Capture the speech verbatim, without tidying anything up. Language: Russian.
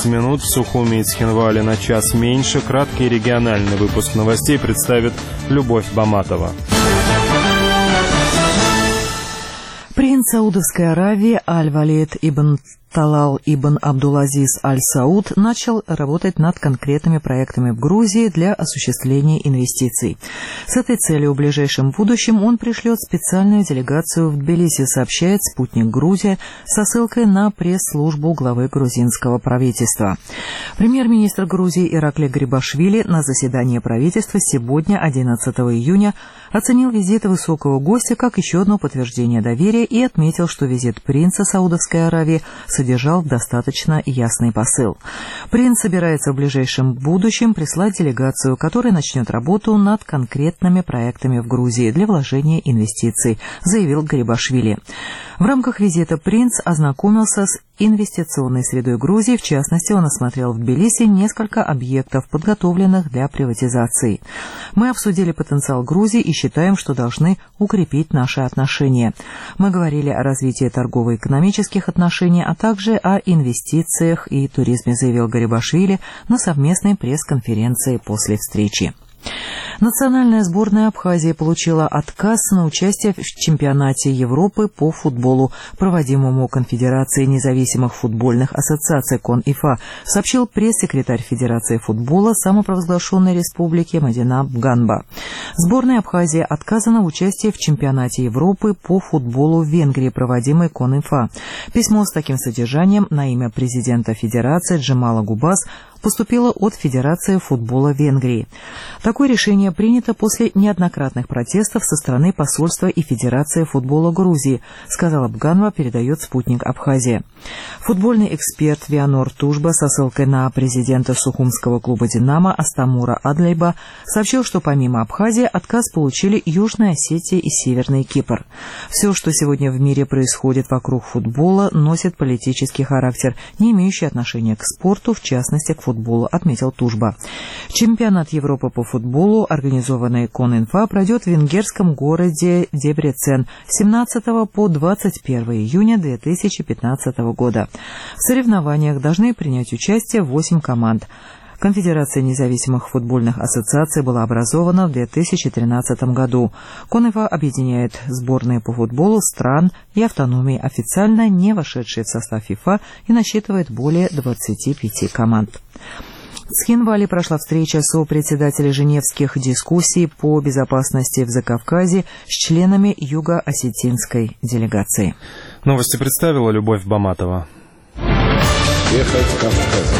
минут, в Сухуми и Цхинвале на час меньше. Краткий региональный выпуск новостей представит Любовь Баматова. Принц Саудовской Аравии Аль-Валид ибн Талал ибн Абдул-Азиз Аль-Сауд начал работать над конкретными проектами в Грузии для осуществления инвестиций. С этой целью в ближайшем будущем он пришлет специальную делегацию в Тбилиси, сообщает «Спутник Грузия» со ссылкой на пресс-службу главы грузинского правительства. Премьер-министр Грузии Иракли Гарибашвили на заседании правительства сегодня, одиннадцатого июня, оценил визит высокого гостя как еще одно подтверждение доверия и отметил, что визит принца Саудовской Аравии содержал достаточно ясный посыл. Принц собирается в ближайшем будущем прислать делегацию, которая начнет работу над конкретными проектами в Грузии для вложения инвестиций, заявил Гарибашвили. В рамках визита принц ознакомился с инвестиционной средой Грузии. В частности, он осмотрел в Тбилиси несколько объектов, подготовленных для приватизации. Мы обсудили потенциал Грузии и считаем, что должны укрепить наши отношения. Мы говорили о развитии торгово-экономических отношений, а также о инвестициях и туризме, заявил Гарибашвили на совместной пресс-конференции после встречи. Национальная сборная Абхазии получила отказ на участие в чемпионате Европы по футболу, проводимому Конфедерацией независимых футбольных ассоциаций КонИФА, сообщил пресс-секретарь Федерации футбола самопровозглашенной республики Мадина Бганба. Сборная Абхазии отказана в участии в чемпионате Европы по футболу в Венгрии, проводимый КонИФА. Письмо с таким содержанием на имя президента Федерации Джемала Губас поступило от Федерации футбола Венгрии. Такое решение принято после неоднократных протестов со стороны посольства и Федерации футбола Грузии, сказала Бганба, передает «Спутник Абхазия». Футбольный эксперт Вианор Тужба со ссылкой на президента сухумского клуба «Динамо» Астамура Адлейба сообщил, что помимо Абхазии отказ получили Южная Осетия и Северный Кипр. Все, что сегодня в мире происходит вокруг футбола, носит политический характер, не имеющий отношения к спорту, в частности к футболу, отметил Тужба. Чемпионат Европы по футболу, организованный КонИФА, пройдет в венгерском городе Дебрецен с семнадцатого по двадцать первое июня две тысячи пятнадцатого года. В соревнованиях должны принять участие восемь команд. Конфедерация независимых футбольных ассоциаций была образована в две тысячи тринадцатом году. КонИФА объединяет сборные по футболу стран и автономии, официально не вошедшие в состав ФИФА, и насчитывает более двадцати пяти команд. В Цхинвале прошла встреча сопредседателей Женевских дискуссий по безопасности в Закавказье с членами юго-осетинской делегации. Новости представила Любовь Баматова.